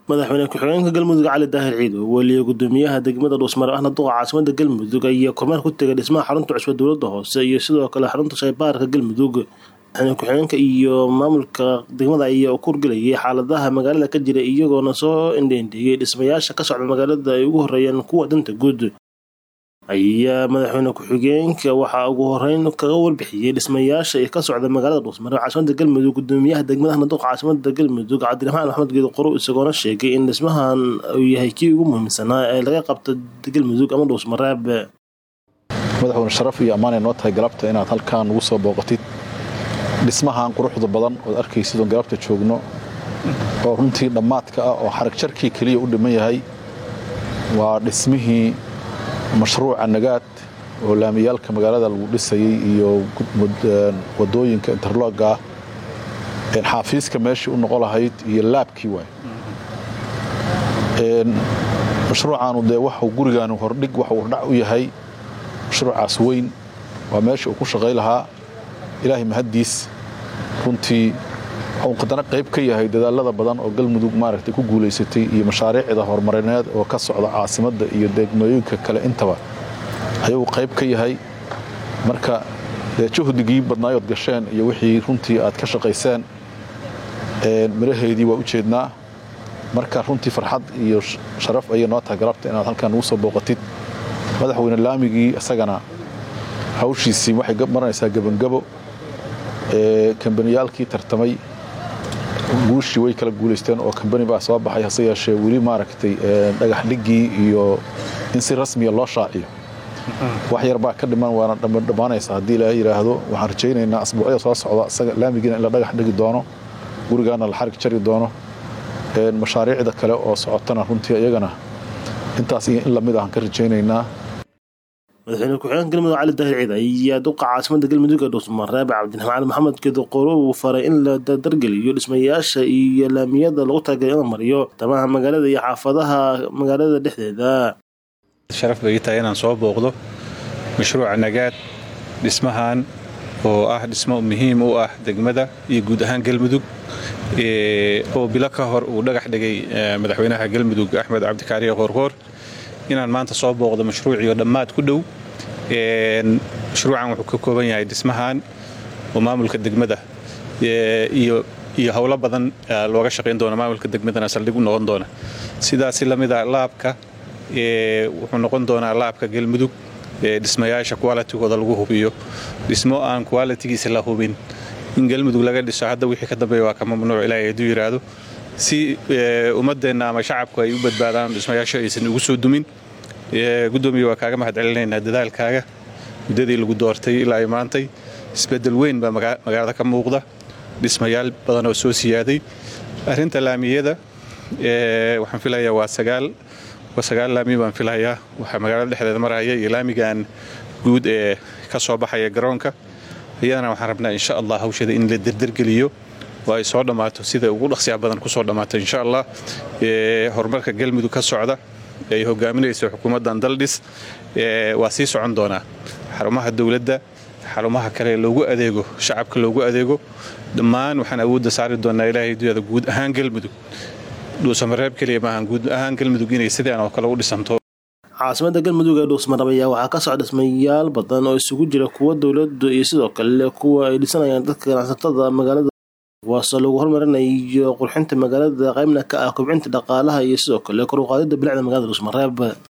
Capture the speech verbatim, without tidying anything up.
madaxweyne ku-xigeenka galmudug cali daahir ciid oo waliye gudoomiyaha degmada Dhuusmar ahna duqa caasimada galmudug ayaa kormeer ku tagay dhismaha xarunta cusub dowladda hoose iyo sidoo kale xarunta shaybaarka galmudug. madaxweyne ku-xigeenka iyo maamulka degmada ayaa ku urgelayay xaaladaha magaalada ka jira iyagoona soo indheeyay dhismayaasha ka socda magaalada ay ugu horeeyaan kuwa danta guud. ayaa madaxweyne ku-xigeenka waxa ugu horeyn kaga warbixiyay dhismayaasha ee ka socda magaalada Dhuusmar caasimada galmudug. gudoomiyaha degmada ahna duqa caasimada galmudug Cabdiraxmaan Maxamed Geedo Qoro isagoona sheegay in dhismahan uu yahay kii ugu muhiimsanaa ee laga qabto galmudug ama Dhuusmar. madaxweyne sharaf iyo ammaan ay noo tahay galabta inaad halkaan ugu soo booqatid dhismahan quruxda badan oo arkaysid oo galabta joogno oo runtii dhamaadka ah oo xarag jarkii kaliya u dhiman yahay. waa dhismihii mashruuca nagaad oo laamiyaalka magaalada lagu dhisayay iyo wadooyinka interlooga ee xafiiska meeshii u noqon lahayd iyo laabkii waay. een mashruucan uu waxa gurigan hordhig waxa uu dhac u yahay mashruucaas weyn waa meeshii uu ku shaqay lahaa ilaahay mahadiis. runtii uu qadana qayb ka yahay dadaalada badan oo galmudug maaragtay ku guuleysatay iyo mashaariicda horumarineed oo ka socda caasimada iyo degmooyinka kale intaba ayuu qayb ka yahay. marka juhdigii badnaayood gasheen iyo wixii runtii aad ka shaqayseen ee miraheedii waa u jeednaa. marka runtii farxad iyo sharaf ay noo tahay galabta inaad halkaan ugu soo booqatid madaxweyne laamigii asagana hawshiisii waxay maranaysaa gabangabo ee kambaniyaalkii tartamay guushii way kala guuleysteen oo kambani baa soo baxay hase yeeshee weli maaragtay dhagax dhigii iyo in si rasmi ah loo shaaciyo wax yar baa ka dhiman waana dhamaanaysa haddii la yiraahdo. waxaan rajaynaynaa asbuucyada soo socda asaga laamigiina in la dhagax dhigi doono gurigaana la xarig jari doono. een mashaariicda kale oo socotana runtii iyagana intaas in la mid ah ka rajaynaynaa. madaxweyne ku-xigeenka galmudug cali daahir ciid ayaa duqa caasimada galmudug ee Dhuusmar Cabdiraxmaan Maxamed Geedo Qoro uu faray in la dardargeliyo dhismayaasha iyo laamiyada lagu talagalay in la mariyo tamaha magaalada iyo xaafadaha magaalada dhexdeeda. sharaf bay tahay inaan soo booqdo mashruuca nagaad dhismahan oo ah dhismo muhiim u ah degmada iyo guud ahaan galmudug ee oo bila ka hor uu dhagax dhigay madaxweynaha galmudug Axmed Cabdi Kaariye Qoorqoor. inaan maanta soo booqdo mashruuciyo dhammaad ku dhow. een mashruucan wuxuu ka kooban yahay dhismahan oo maamulka degmada iyo iyo hawlo badan looga shaqeyn doono maamulka degmadana saldhig u noqon doona. sidaas la mid ah laabka ee wuxuu noqon doonaa laabka galmudug ee dhismayaasha quality-gooda lagu hubiyo. dhismo aan quality-giisa la hubin in galmudug laga dhiso hadda wixii ka dambeeya waa ka mamnuuc ilaahay hadduu yiraahdo si ummadeena ama shacabku ay u badbaadaan dhismayaasha aysan ugu soo dumin. gudoomiye waa kaaga mahad celinaynaa dadaalkaaga muddadii lagu doortay ilaa ay maantay isbedel weyn baa magaalada ka muuqda dhismayaal badan oo soo siyaaday. arrinta laamiyada ee waxaan filayaa waa sagaal waa sagaal laami baan filayaa waxa magaalada dhexdeeda maraya iyo laamigan guud ee ka soo baxaya garoonka iyadana waxaan rabnaa insha Allah hawshada in la dardargeliyo waa ay soo dhamaato sida ugu dhaqsiya badan ku soo dhamaato insha Allah. ee horumarka galmudug ka socda ay hogaaminayso xukuumaddan daldhis ee waa sii socon doona xarumaha dawladda xarumaha kale loogu adeego shacabka loogu adeego dhammaan waxaan awoodda saari doonaa ilaahay diyada guud ahaan galmudug Dhuusmar kaliya ma ahan guud ahaan galmudug inay sidaan oo kale u dhisanto. caasimada galmudug ee Dhuusmar ayaa waxaa ka socda dhismayaal badan oo isugu jira kuwa dawladda iyo sidoo kale kuwa ay dhisanayaan dadka ganacsatada magaalada waasoo lagu horumarinayo qurxinta magaalada qaybna ka ah kobcinta dhaqaalaha iyo sidoo kale kor u qaadida bilicda magaalada Dhuusmar.